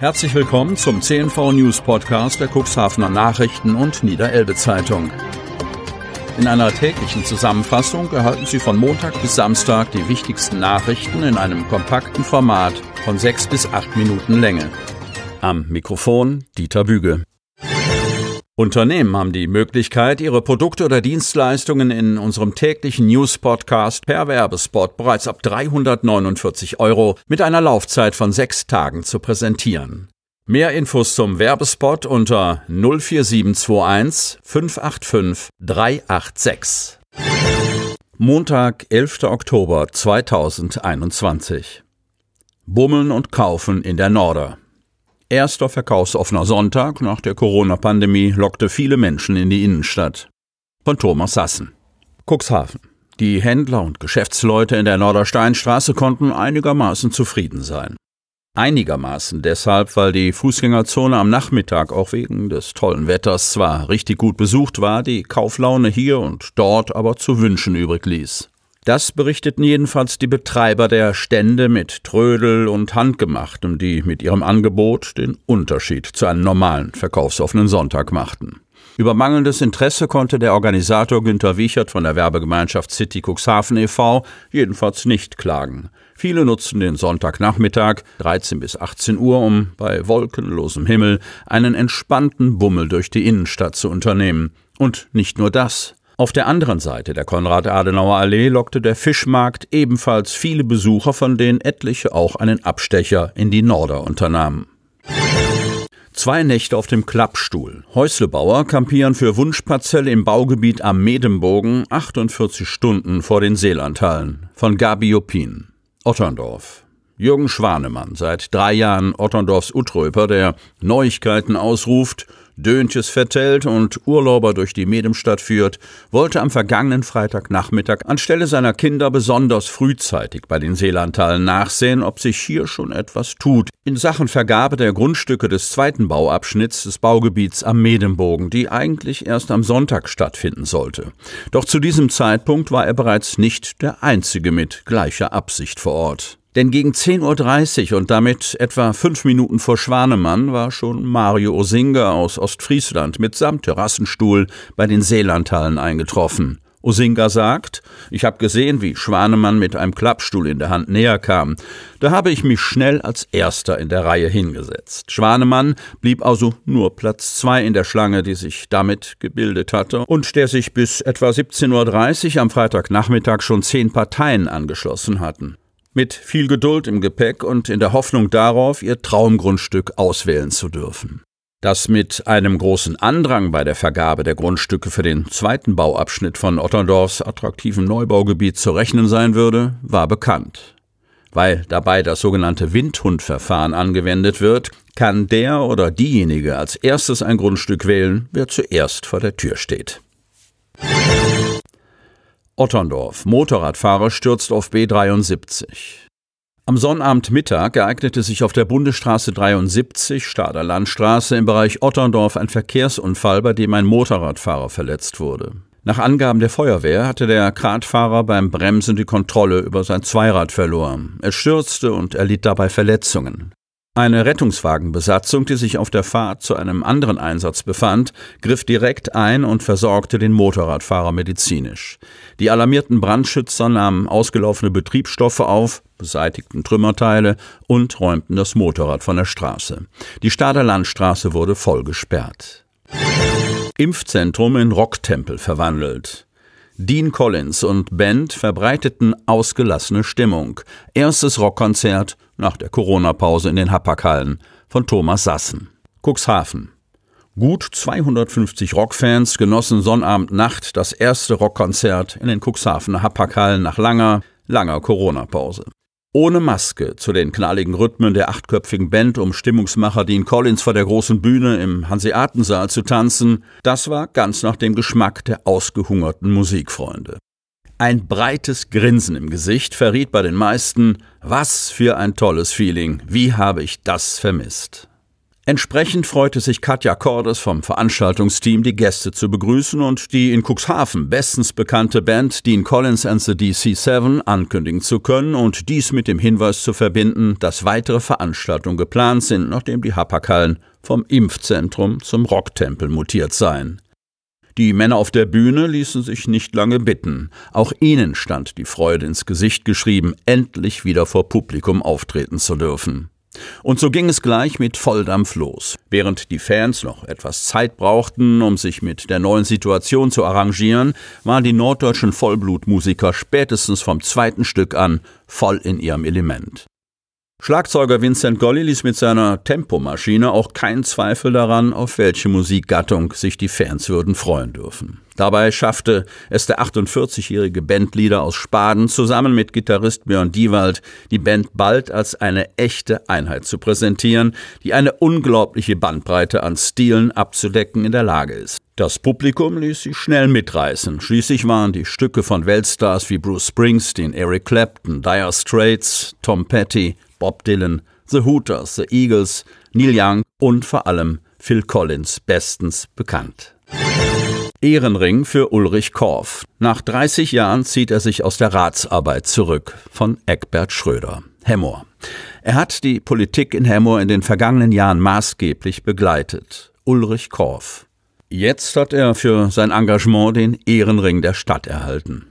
Herzlich willkommen zum CNV News Podcast der Cuxhavener Nachrichten und Niederelbe Zeitung. In einer täglichen Zusammenfassung erhalten Sie von Montag bis Samstag die wichtigsten Nachrichten in einem kompakten Format von 6 bis 8 Minuten Länge. Am Mikrofon Dieter Büge. Unternehmen haben die Möglichkeit, ihre Produkte oder Dienstleistungen in unserem täglichen News-Podcast per Werbespot bereits ab 349 € mit einer Laufzeit von 6 Tagen zu präsentieren. Mehr Infos zum Werbespot unter 04721 585 386. Montag, 11. Oktober 2021. Bummeln und Kaufen in der Norder. Erster verkaufsoffener Sonntag nach der Corona-Pandemie lockte viele Menschen in die Innenstadt. Von Thomas Sassen. Cuxhaven. Die Händler und Geschäftsleute in der Nordersteinstraße konnten einigermaßen zufrieden sein. Einigermaßen deshalb, weil die Fußgängerzone am Nachmittag auch wegen des tollen Wetters zwar richtig gut besucht war, die Kauflaune hier und dort aber zu wünschen übrig ließ. Das berichteten jedenfalls die Betreiber der Stände mit Trödel und Handgemachtem, die mit ihrem Angebot den Unterschied zu einem normalen verkaufsoffenen Sonntag machten. Über mangelndes Interesse konnte der Organisator Günter Wiechert von der Werbegemeinschaft City Cuxhaven e.V. jedenfalls nicht klagen. Viele nutzten den Sonntagnachmittag, 13 bis 18 Uhr, um bei wolkenlosem Himmel einen entspannten Bummel durch die Innenstadt zu unternehmen. Und nicht nur das. Auf der anderen Seite der Konrad-Adenauer-Allee lockte der Fischmarkt ebenfalls viele Besucher, von denen etliche auch einen Abstecher in die Norder unternahmen. 2 Nächte auf dem Klappstuhl. Häuslebauer kampieren für Wunschparzelle im Baugebiet am Medembogen 48 Stunden vor den Seelandhallen. Von Gabi Jopin. Otterndorf. Jürgen Schwanemann, seit 3 Jahren Otterndorfs Utröper, der Neuigkeiten ausruft, Döntjes vertellt und Urlauber durch die Medemstadt führt, wollte am vergangenen Freitagnachmittag anstelle seiner Kinder besonders frühzeitig bei den Seelandhallen nachsehen, ob sich hier schon etwas tut in Sachen Vergabe der Grundstücke des zweiten Bauabschnitts des Baugebiets am Medembogen, die eigentlich erst am Sonntag stattfinden sollte. Doch zu diesem Zeitpunkt war er bereits nicht der Einzige mit gleicher Absicht vor Ort. Denn gegen 10:30 Uhr und damit etwa 5 Minuten vor Schwanemann war schon Mario Osinga aus Ostfriesland mitsamt Terrassenstuhl bei den Seelandhallen eingetroffen. Osinga sagt: Ich habe gesehen, wie Schwanemann mit einem Klappstuhl in der Hand näher kam. Da habe ich mich schnell als Erster in der Reihe hingesetzt. Schwanemann blieb also nur Platz 2 in der Schlange, die sich damit gebildet hatte und der sich bis etwa 17:30 Uhr am Freitagnachmittag schon 10 Parteien angeschlossen hatten. Mit viel Geduld im Gepäck und in der Hoffnung darauf, ihr Traumgrundstück auswählen zu dürfen. Dass mit einem großen Andrang bei der Vergabe der Grundstücke für den zweiten Bauabschnitt von Otterndorfs attraktivem Neubaugebiet zu rechnen sein würde, war bekannt. Weil dabei das sogenannte Windhundverfahren angewendet wird, kann der oder diejenige als erstes ein Grundstück wählen, wer zuerst vor der Tür steht. Otterndorf. Motorradfahrer stürzt auf B73. Am Sonnabendmittag ereignete sich auf der Bundesstraße 73, Stader Landstraße, im Bereich Otterndorf ein Verkehrsunfall, bei dem ein Motorradfahrer verletzt wurde. Nach Angaben der Feuerwehr hatte der Kratfahrer beim Bremsen die Kontrolle über sein Zweirad verloren. Er stürzte und erlitt dabei Verletzungen. Eine Rettungswagenbesatzung, die sich auf der Fahrt zu einem anderen Einsatz befand, griff direkt ein und versorgte den Motorradfahrer medizinisch. Die alarmierten Brandschützer nahmen ausgelaufene Betriebsstoffe auf, beseitigten Trümmerteile und räumten das Motorrad von der Straße. Die Stader Landstraße wurde voll gesperrt. Impfzentrum in Rocktempel verwandelt. Dean Collins und Band verbreiteten ausgelassene Stimmung. Erstes Rockkonzert nach der Corona-Pause in den Hapag-Hallen von Thomas Sassen. Cuxhaven. Gut 250 Rockfans genossen Sonnabendnacht das erste Rockkonzert in den Cuxhavener Hapag-Hallen nach langer Corona-Pause. Ohne Maske zu den knalligen Rhythmen der 8-köpfigen Band um Stimmungsmacher Dean Collins vor der großen Bühne im Hanseatensaal zu tanzen, das war ganz nach dem Geschmack der ausgehungerten Musikfreunde. Ein breites Grinsen im Gesicht verriet bei den meisten: Was für ein tolles Feeling, wie habe ich das vermisst. Entsprechend freute sich Katja Cordes vom Veranstaltungsteam, die Gäste zu begrüßen und die in Cuxhaven bestens bekannte Band Dean Collins and the DC7 ankündigen zu können und dies mit dem Hinweis zu verbinden, dass weitere Veranstaltungen geplant sind, nachdem die Hapag-Hallen vom Impfzentrum zum Rocktempel mutiert seien. Die Männer auf der Bühne ließen sich nicht lange bitten. Auch ihnen stand die Freude ins Gesicht geschrieben, endlich wieder vor Publikum auftreten zu dürfen. Und so ging es gleich mit Volldampf los. Während die Fans noch etwas Zeit brauchten, um sich mit der neuen Situation zu arrangieren, waren die norddeutschen Vollblutmusiker spätestens vom zweiten Stück an voll in ihrem Element. Schlagzeuger Vincent Golli ließ mit seiner Tempomaschine auch keinen Zweifel daran, auf welche Musikgattung sich die Fans würden freuen dürfen. Dabei schaffte es der 48-jährige Bandleader aus Spaden zusammen mit Gitarrist Björn Diewald, die Band bald als eine echte Einheit zu präsentieren, die eine unglaubliche Bandbreite an Stilen abzudecken in der Lage ist. Das Publikum ließ sich schnell mitreißen. Schließlich waren die Stücke von Weltstars wie Bruce Springsteen, Eric Clapton, Dire Straits, Tom Petty, Bob Dylan, The Hooters, The Eagles, Neil Young und vor allem Phil Collins bestens bekannt. Ehrenring für Ulrich Korff. Nach 30 Jahren zieht er sich aus der Ratsarbeit zurück. Von Egbert Schröder. Hemmoor. Er hat die Politik in Hemmoor in den vergangenen Jahren maßgeblich begleitet. Ulrich Korff. Jetzt hat er für sein Engagement den Ehrenring der Stadt erhalten.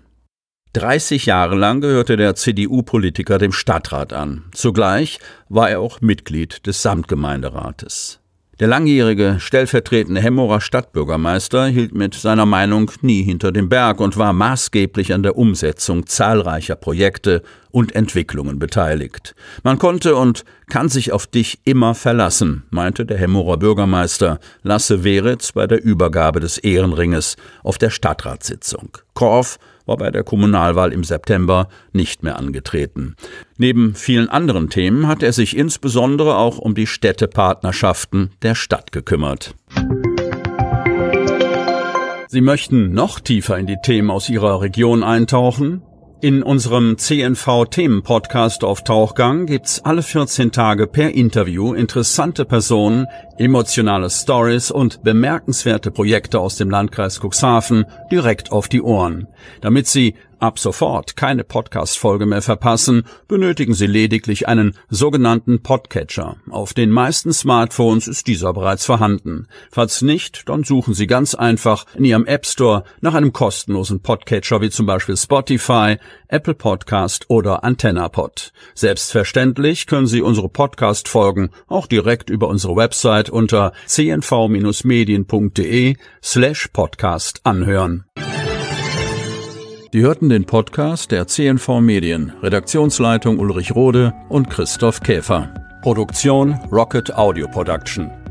30 Jahre lang gehörte der CDU-Politiker dem Stadtrat an. Zugleich war er auch Mitglied des Samtgemeinderates. Der langjährige stellvertretende Hemmoorer Stadtbürgermeister hielt mit seiner Meinung nie hinter dem Berg und war maßgeblich an der Umsetzung zahlreicher Projekte und Entwicklungen beteiligt. Man konnte und kann sich auf dich immer verlassen, meinte der Hemmoorer Bürgermeister Lasse Weritz bei der Übergabe des Ehrenringes auf der Stadtratssitzung. Korff war bei der Kommunalwahl im September nicht mehr angetreten. Neben vielen anderen Themen hat er sich insbesondere auch um die Städtepartnerschaften der Stadt gekümmert. Sie möchten noch tiefer in die Themen aus Ihrer Region eintauchen? In unserem CNV-Themen-Podcast auf Tauchgang gibt's alle 14 Tage per Interview interessante Personen, emotionale Stories und bemerkenswerte Projekte aus dem Landkreis Cuxhaven direkt auf die Ohren. Damit Sie ab sofort keine Podcast-Folge mehr verpassen, benötigen Sie lediglich einen sogenannten Podcatcher. Auf den meisten Smartphones ist dieser bereits vorhanden. Falls nicht, dann suchen Sie ganz einfach in Ihrem App Store nach einem kostenlosen Podcatcher wie zum Beispiel Spotify, Apple Podcast oder AntennaPod. Selbstverständlich können Sie unsere Podcast-Folgen auch direkt über unsere Website unter cnv-medien.de/podcast anhören. Sie hörten den Podcast der CNV Medien, Redaktionsleitung Ulrich Rode und Christoph Käfer. Produktion Rocket Audio Production.